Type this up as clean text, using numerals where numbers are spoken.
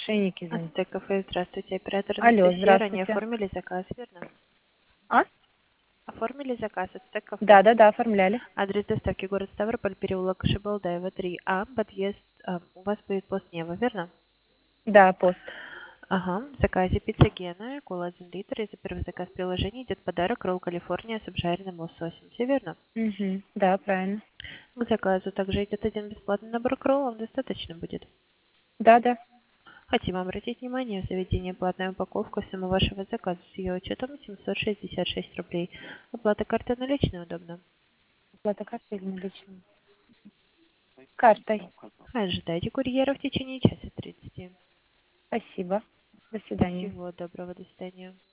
Шейникизин. Ацтек кафе, здравствуйте. Оператор Алло, Анастасия, ранее здравствуйте. оформили заказ, верно? А? Оформили заказ Ацтек кафе. Да, оформляли. Адрес доставки город Ставрополь, переулок Шибалдаева, 3А, подъезд, у вас будет пост Нева, верно? Да, пост. Ага, в заказе пицца Гена, кола 1 литр, и за первый заказ приложения идет подарок ролл Калифорния с обжаренным лососем, все верно? Угу. Да, правильно. К заказу также идет один бесплатный набор к роллам, достаточно будет. Да. Хотим обратить внимание, в заведении платная упаковка, сумма вашего заказа с ее учетом 766 рублей. Оплата картой наличной удобно. Оплата картой или наличными? Картой. Ожидайте курьера в течение часа 30. Спасибо. До свидания. Всего доброго, до свидания.